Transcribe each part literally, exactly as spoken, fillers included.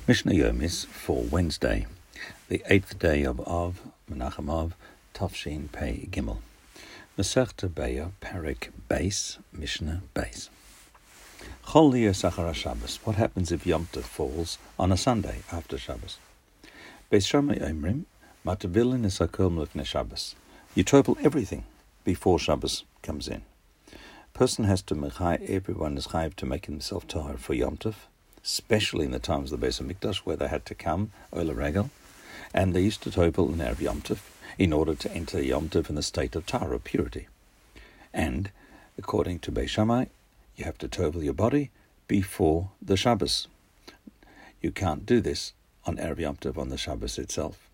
Mishnah Yomis for Wednesday, the eighth day of Av, Menachem Av, Tafshin Pei Gimel. Masechta Beya, Parak Beis, Mishnah Beis. Chol Liyeh Sachar Shabbos. What happens if Yom Tov falls on a Sunday after Shabbos? Beis Shammai Omrim, Matavilin Esakol Mlifnei Shabbos. You total everything before Shabbos comes in. Person has to mechai, everyone is chayiv to make himself tahor for Yom Tov, especially in the times of the Beis HaMikdash where they had to come, Ola Regel, and they used to tovel in Erev Yom Tov in order to enter Yom Tov in the state of tahara, purity. And according to Beis Shammai, you have to tovel your body before the Shabbos. You can't do this on Erev Yom Tov, on the Shabbos itself.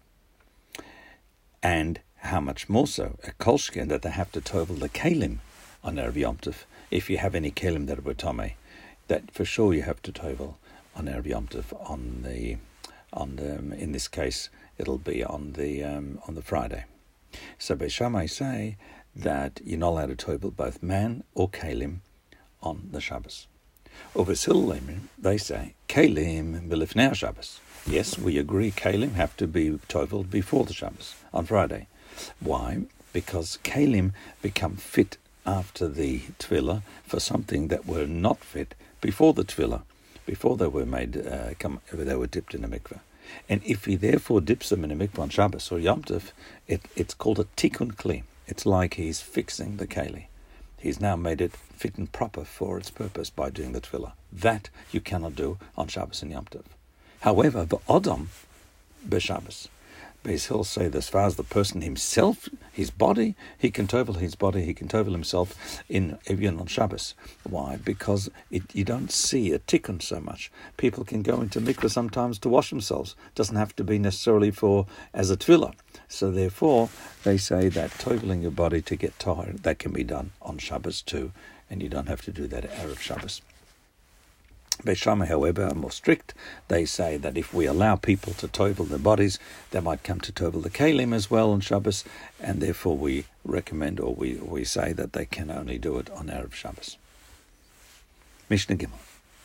And how much more so, a kolshkin, that they have to tovel the kelim on Erev Yom Tov. If you have any kelim that were tamei, that for sure you have to tovel on Erev Yom Tov on the, on the, um, in this case, it'll be on the um, on the Friday. So Beis Shammai say that you're not allowed to tovel both man or kelim on the Shabbos. Over Hillel, they say kelim b'lifnei Shabbos. Yes, we agree kelim have to be toveled before the Shabbos on Friday. Why? Because kelim become fit after the tefillah for something that were not fit before the tefillah, before they were made, uh, come, they were dipped in a mikveh. And if he therefore dips them in a mikveh on Shabbos or Yom Tov, it, it's called a tikkun kli. It's like he's fixing the keli. He's now made it fit and proper for its purpose by doing the tefillah. That you cannot do on Shabbos and Yom Tov. However, the Odom b'Shabbos, Beis Hill say that as far as the person himself, his body, he can tovel his body, he can tovel himself in Evian on Shabbos. Why? Because it, you don't see a tikkun so much. People can go into mikveh sometimes to wash themselves. It doesn't have to be necessarily for as a tefillah. So therefore, they say that toveling your body to get tahor, that can be done on Shabbos too, and you don't have to do that at Erev Shabbos. Beis Shammai, however, are more strict. They say that if we allow people to tovel their bodies, they might come to tovel the kelim as well on Shabbos, and therefore we recommend, or we, we say that they can only do it on Erev Shabbos. Mishnah Gimel.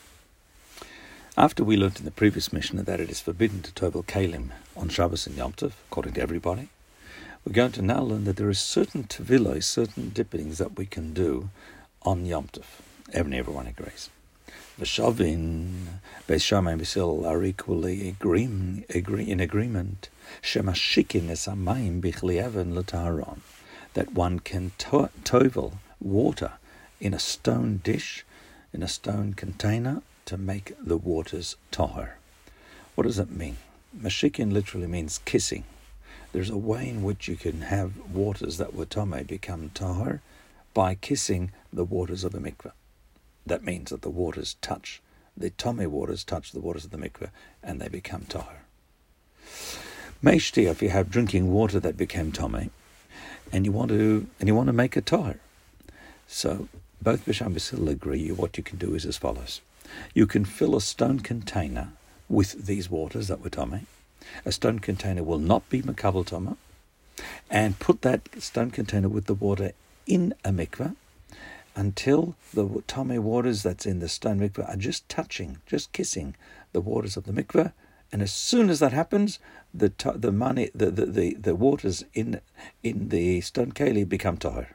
After we learnt in the previous Mishnah that it is forbidden to tovel kelim on Shabbos and Yom Tov, according to everybody, we're going to now learn that there are certain tevilos, certain dippings that we can do on Yom Tov. Everyone agrees. V'shavin, Beis Shammai and Beis Hillel are equally agree, agree, in agreement. Shemashikin es hamayim b'chli even l'taharon, that one can to- tovel water in a stone dish, in a stone container, to make the waters tahor. What does that mean? Mashikin literally means kissing. There's a way in which you can have waters that were tamei become tahor by kissing the waters of a mikveh. That means that the waters touch, the tamei waters touch the waters of the mikveh, and they become tahor. Meishti, if you have drinking water that became tamei, and you want to and you want to make a tahor, so both Beis Shammai and Beis Hillel agree. What you can do is as follows: you can fill a stone container with these waters that were tamei. A stone container will not be makabel tama, and put that stone container with the water in a mikveh, until the tamei waters that's in the stone mikveh are just touching, just kissing the waters of the mikveh, and as soon as that happens, the the money, the, the, the, the waters in in the stone keli become tahor.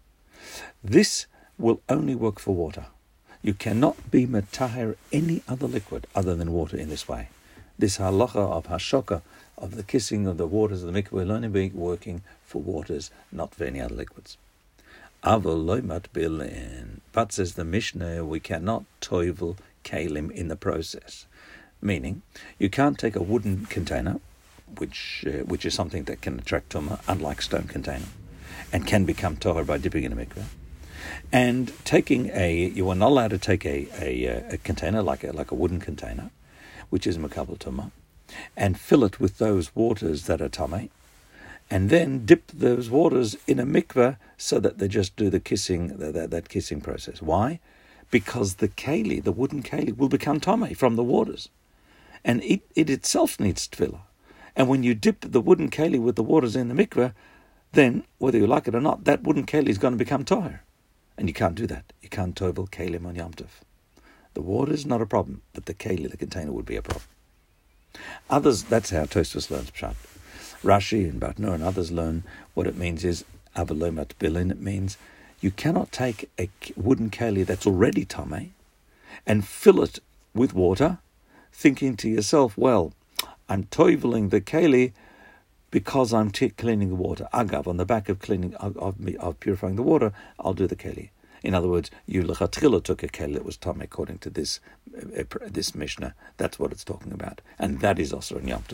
This will only work for water. You cannot be metaher any other liquid other than water in this way. This halacha of hashoka, of the kissing of the waters of the mikveh, will only be working for waters, not for any other liquids. Avol lo matbilin, but says the Mishnah, we cannot tovel kelim in the process. Meaning, you can't take a wooden container, which uh, which is something that can attract tumah, unlike stone container, and can become tahor by dipping in a mikveh. And taking a, you are not allowed to take a a, a container like a like a wooden container, which is makabel tumah, and fill it with those waters that are tamei, and then dip those waters in a mikveh so that they just do the kissing, that, that kissing process. Why? Because the keli, the wooden keli, will become tamei from the waters. And it, it itself needs tefillah. And when you dip the wooden keli with the waters in the mikveh, then, whether you like it or not, that wooden keli is going to become tahor. And you can't do that. You can't tovel kelim on Yom Tov. The water is not a problem, but the keli, the container, would be a problem. Others, that's how Tosfos learns Pshat. Rashi and Batnur and others learn what it means is Avalo Matbilin. It means you cannot take a wooden keli that's already tamei and fill it with water, thinking to yourself, well, I'm toiveling the keli because I'm t- cleaning the water. Agav, on the back of cleaning of, of, of purifying the water, I'll do the keli. In other words, you lechatchila took a keli that was tamei according to this uh, this Mishnah. That's what it's talking about, and that is also in Yom Tov.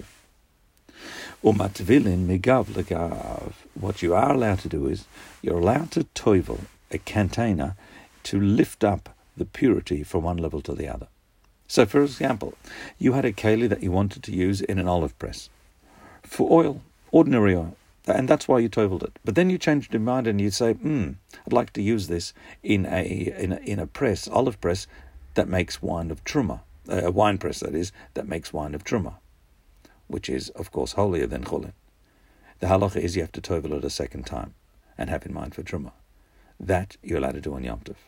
Umatvilin migav legav. What you are allowed to do is you're allowed to toivel a container to lift up the purity from one level to the other. So, for example, you had a keli that you wanted to use in an olive press for oil, ordinary oil, and that's why you toiveled it. But then you changed your mind and you say, "Hmm, I'd like to use this in a in a, in a press, olive press, that makes wine of truma, a wine press that is that makes wine of truma, which is of course holier than chulin." The halacha is you have to toivel it a second time and have in mind for truma. That you're allowed to do on Yom Tov.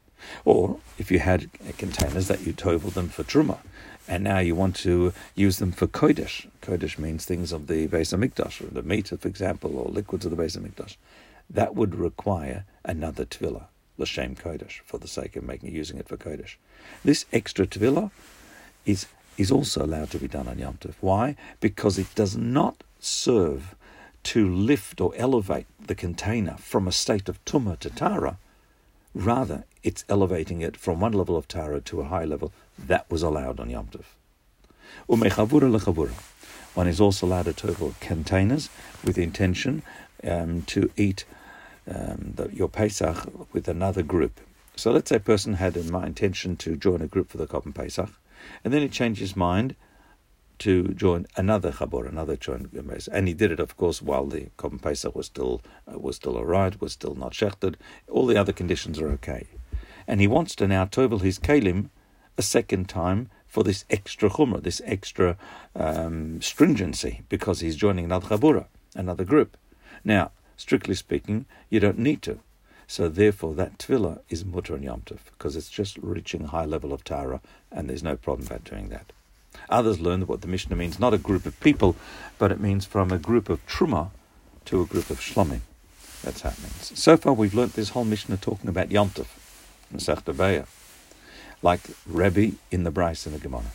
Or if you had containers that you toivel them for truma, and now you want to use them for kodesh. Kodesh means things of the Beis HaMikdash, or the meat, for example, or liquids of the Beis HaMikdash. That would require another tefillah, l'shem kodesh, for the sake of making using it for kodesh. This extra tefillah is is also allowed to be done on Yom Tov. Why? Because it does not serve to lift or elevate the container from a state of tumah to tara. Rather, it's elevating it from one level of tara to a high level. That was allowed on Yom Tov. Umechavura lechavura. One is also allowed to toivel containers with the intention um, to eat um, the, your Pesach with another group. So let's say a person had in my intention to join a group for the Korban Pesach, and then he changed his mind to join another chabur, another join, and he did it, of course, while the Korban Pesach was still uh, was still alright, was still not shechted. All the other conditions are okay, and he wants to now tovel his kelim a second time for this extra chumrah, this extra um, stringency, because he's joining another chabura, another group. Now, strictly speaking, you don't need to. So therefore, that tefillah is mutter and Yom Tov, because it's just reaching a high level of tara, and there's no problem about doing that. Others learn that what the Mishnah means, not a group of people, but it means from a group of truma to a group of shlomim. That's how it means. So far, we've learnt this whole Mishnah talking about Yom Tov, Masechta Beya, like Rebbe in the Bryce and the Gemara.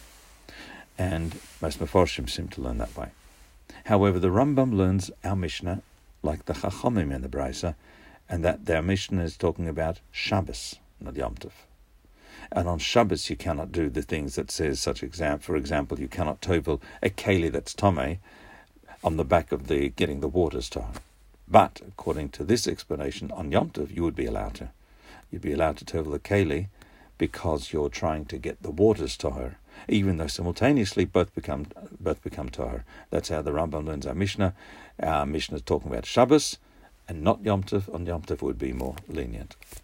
And most Mefarshim seem to learn that way. However, the Rambam learns our Mishnah like the Chachamim in the Bryce, and that their Mishnah is talking about Shabbos, not Yom Tov. And on Shabbos you cannot do the things that says, such exam. For example, you cannot tovel a keli that's tomei on the back of the getting the waters tahor. But according to this explanation, on Yom Tov you would be allowed to. You'd be allowed to tovel the keli because you're trying to get the waters tahor, even though simultaneously both become both become tahor. That's how the Rambam learns our Mishnah. Our Mishnah is talking about Shabbos and not Yom Tov. On Yom Tov would be more lenient.